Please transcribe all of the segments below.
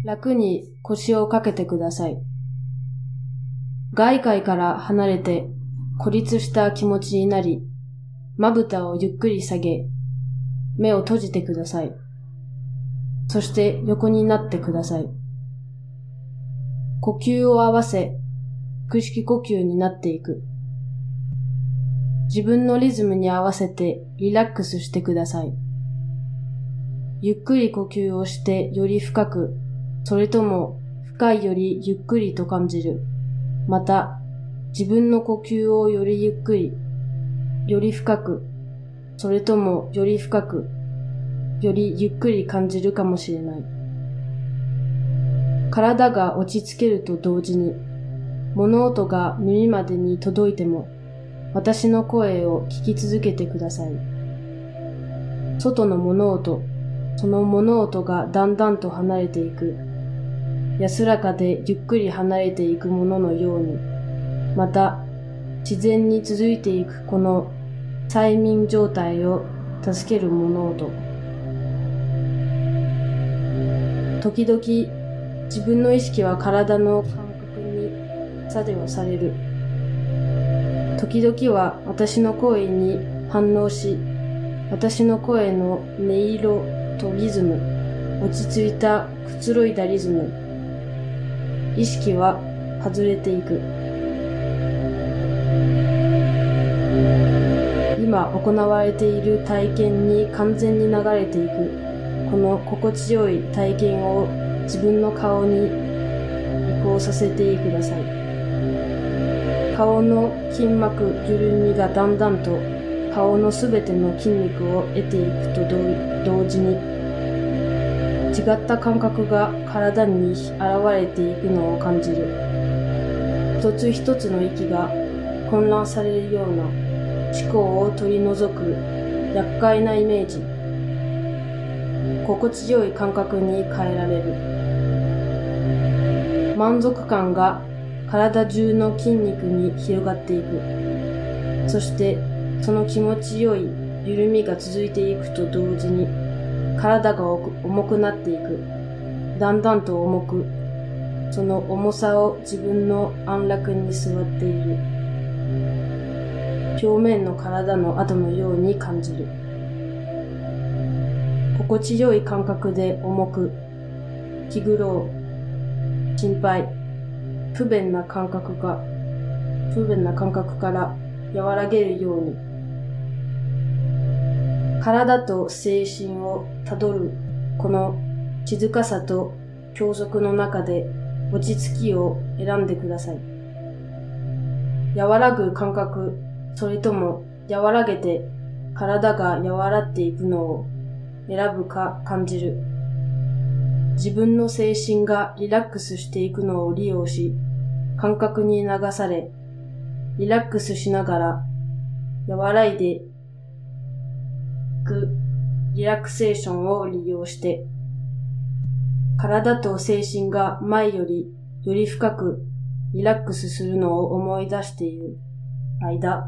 楽に腰をかけてください。外界から離れて孤立した気持ちになり、まぶたをゆっくり下げ、目を閉じてください。そして横になってください。呼吸を合わせ、腹式呼吸になっていく。自分のリズムに合わせてリラックスしてください。ゆっくり呼吸をしてより深く、それとも深いよりゆっくりと感じる。また、自分の呼吸をよりゆっくり、より深く、それともより深く、よりゆっくり感じるかもしれない。体が落ち着けると同時に、物音が耳までに届いても、私の声を聞き続けてください。外の物音、その物音がだんだんと離れていく。安らかでゆっくり離れていくもののように、また自然に続いていくこの催眠状態を助ける物音。時々自分の意識は体の感覚に作用される。時々は私の声に反応し、私の声の音色とリズム、落ち着いたくつろいだリズム、意識は外れていく。今行われている体験に完全に流れていく。この心地よい体験を自分の顔に移行させてください。顔の筋膜緩みがだんだんと顔のすべての筋肉を得ていくと同時に、違った感覚が体に現れていくのを感じる。一つ一つの息が混乱されるような思考を取り除く厄介なイメージ。心地よい感覚に変えられる。満足感が体中の筋肉に広がっていく。そしてその気持ちよい緩みが続いていくと同時に、体が重くなっていく。だんだんと重く、その重さを自分の安楽に座っている。表面の体の跡のように感じる。心地よい感覚で重く、気苦労、心配、不便な感覚から和らげるように、体と精神をたどるこの静かさと休息の中で落ち着きを選んでください。和らぐ感覚、それとも和らげて体が和らっていくのを選ぶか感じる。自分の精神がリラックスしていくのを利用し、感覚に流され、リラックスしながら和らいでいくリラクセーションを利用して、体と精神が前よりより深くリラックスするのを思い出している間、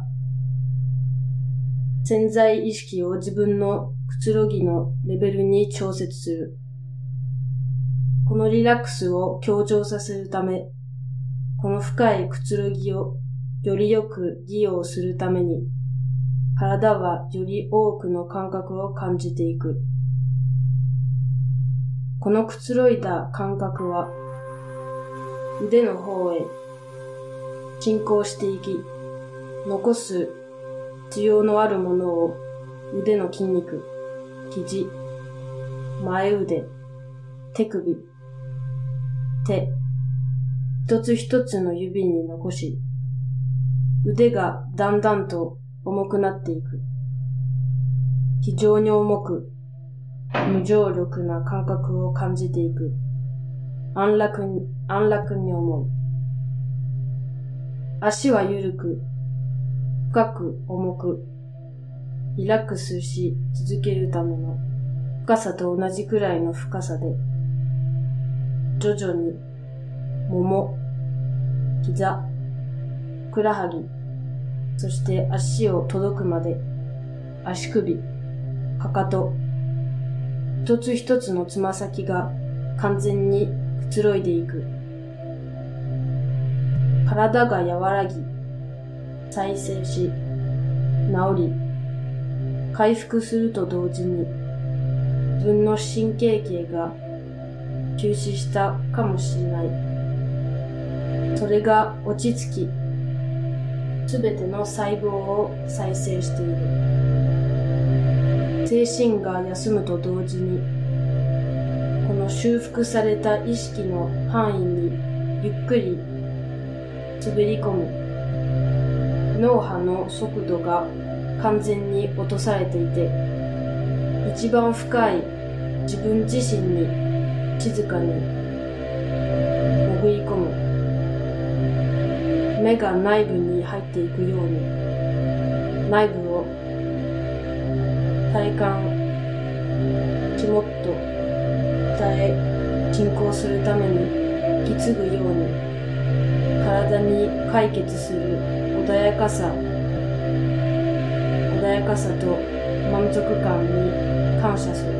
潜在意識を自分のくつろぎのレベルに調節する。このリラックスを強調させるため、この深いくつろぎをよりよく利用するために、体はより多くの感覚を感じていく。このくつろいだ感覚は、腕の方へ進行していき、残す必要のあるものを腕の筋肉、肘、前腕、手首、手、一つ一つの指に残し、腕がだんだんと重くなっていく。非常に重く、無重力な感覚を感じていく。安楽に思う。足は緩く、深く重く、リラックスし続けるための深さと同じくらいの深さで、徐々に、もも、膝、ふくらはぎ、そして足を届くまで、足首、かかと、一つ一つのつま先が完全にくつろいでいく。体が和らぎ、再生し、治り、回復すると同時に、自分の神経系が休止したかもしれない。それが落ち着き、すべての細胞を再生している。精神が休むと同時に、この修復された意識の範囲にゆっくり滑り込み、脳波の速度が完全に落とされていて、一番深い自分自身に静かに潜り込む。目が内部に入っていくように、内部を体感、肝っと下へ進行するために引き継ぐように、体に解決する穏やかさと満足感に感謝する。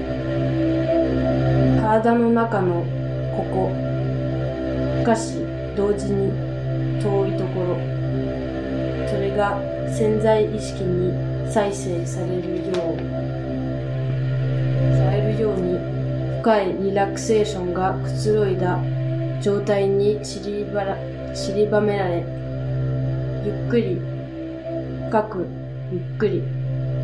体の中のここ、しかし同時に遠いところ、それが潜在意識に再生されるように深いリラクセーションがくつろいだ状態に散りばめられ、ゆっくり、深く、ゆっくり、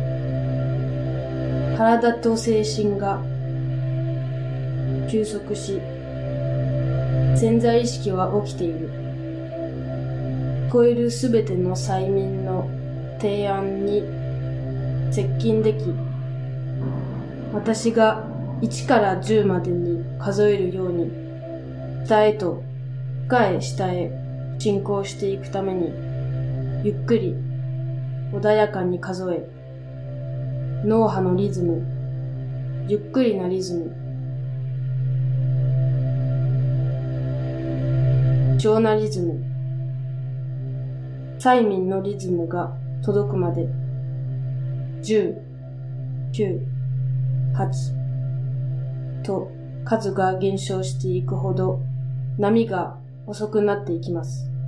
体と精神が休息し、潜在意識は起きている。聞こえるすべての催眠の提案に接近でき、私が1から10までに数えるように、下へと深い下へ進行していくために、ゆっくり穏やかに数え、脳波のリズム、ゆっくりなリズム、超なリズム、催眠のリズムが届くまで、10、9、8と数が減少していくほど波が遅くなっていきます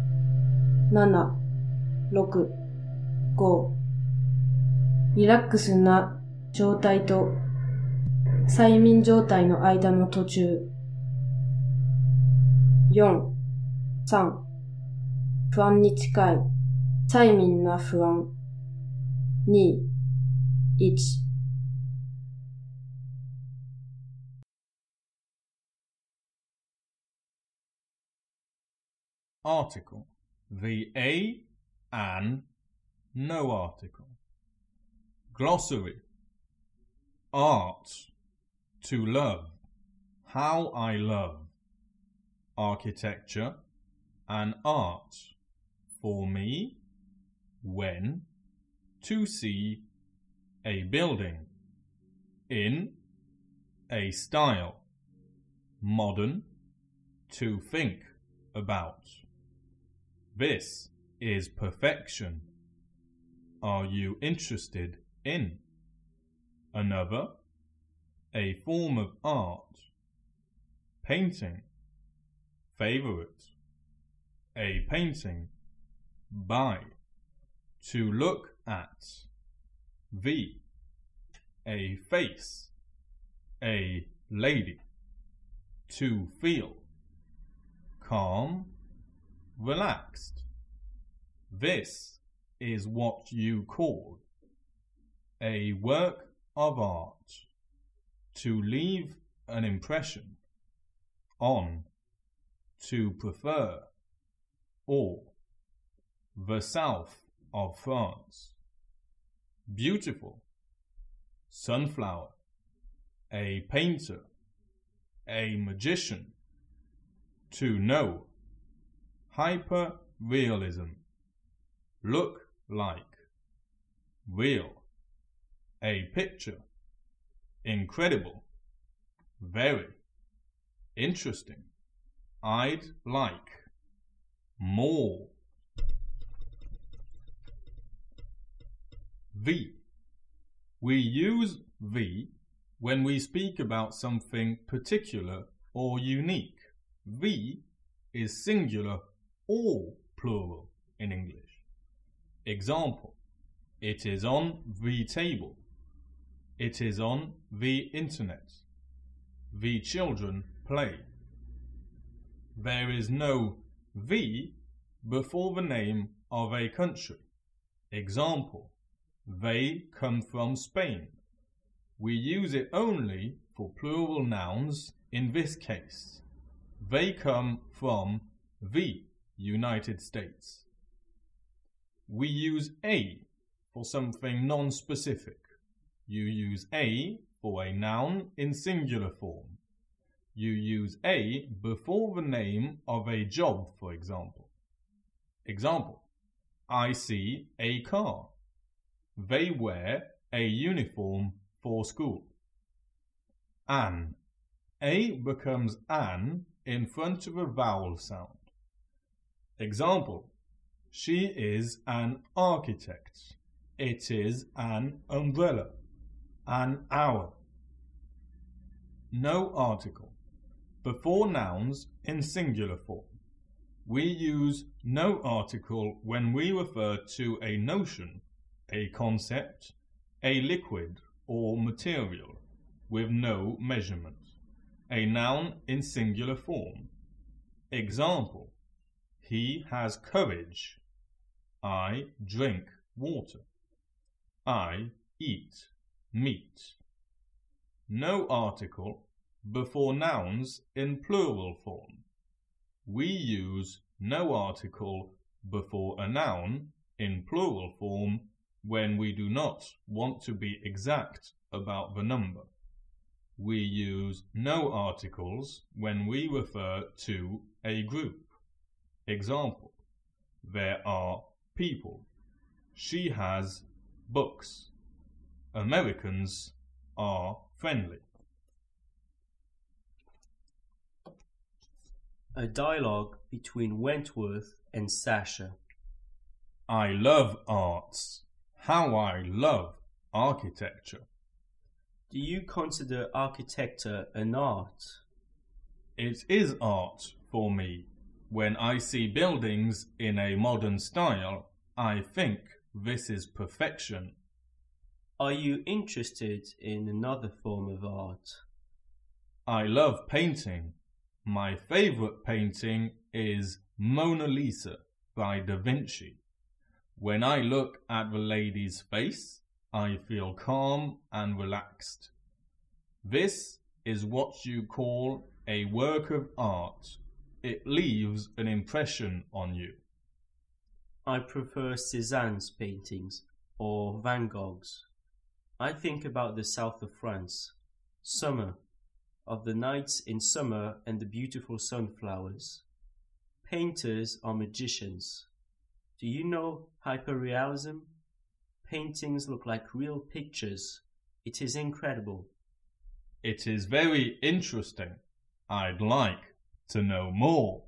。7、6、5、リラックスな状態と催眠状態の間の途中。4、3、不安に近い催眠な不安。2、1。 Article. The A and no article. Glossary. Art. To love. How I love. Architecture and art. For me. When. To see. A building. In. A style. Modern. To think about. This is perfection. Are you interested in? Another, a form of art. Painting. Favorite. A painting. By. To look at. V. A face. A lady. To feel. Calm. Relaxed. This is what you call a work of art. To leave an impression. On. To prefer. Or. The south of France. Beautiful. Sunflower. A painter. A magician. To know. Hyper-realism. Look like. Real. A picture. Incredible. Very. Interesting. I'd like. More. V. We use V when we speak about something particular or unique. V is singular or plural in English. Example, it is on the table. It is on the internet. The children play. There is no the before the name of a country. Example, they come from Spain. We use it only for plural nouns in this case. They come from the United States. We use a for something non-specific. You use a for a noun in singular form. You use a before the name of a job, for example. Example, I see a car. They wear a uniform for school. An. A becomes an in front of a vowel sound. Example, she is an architect. It is an umbrella. An hour. No article. Before nouns in singular form. We use no article when we refer to a notion, a concept, a liquid or material with no measurement. A noun in singular form. Example, he has courage. I drink water. I eat meat. No article before nouns in plural form. We use no article before a noun in plural form when we do not want to be exact about the number. We use no articles when we refer to a group. Example, there are people. She has books. Americans are friendly. A dialogue between Wentworth and Sasha. I love arts. How I love architecture. Do you consider architecture an art? It is art for me. When I see buildings in a modern style, I think this is perfection. Are you interested in another form of art? I love painting. My favorite painting is Mona Lisa by Da Vinci. When I look at the lady's face, I feel calm and relaxed. This is what you call a work of art. It leaves an impression on you. I prefer Cézanne's paintings or Van Gogh's. I think about the south of France, summer, of the nights in summer and the beautiful sunflowers. Painters are magicians. Do you know hyperrealism? Paintings look like real pictures. It is incredible. It is very interesting. I'd like to know more.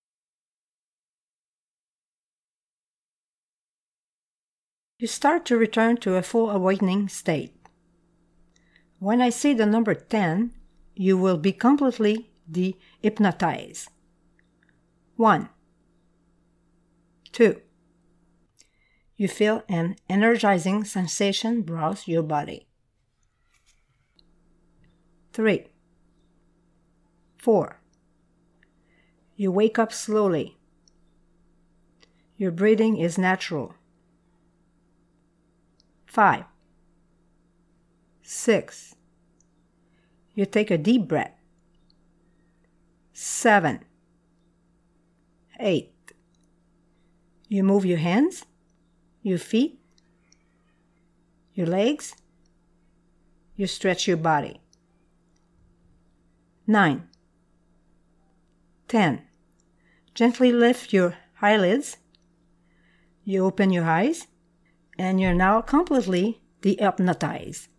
You start to return to a full awakening state. When I say the number 10, you will be completely de-hypnotized. 1, 2. You feel an energizing sensation browse your body. 3, 4. You wake up slowly. Your breathing is natural. 5, 6. You take a deep breath. 7, 8. You move your hands, your feet, your legs. You stretch your body. 9, 10. Gently lift your eyelids. You open your eyes, and you're now completely de-hypnotized.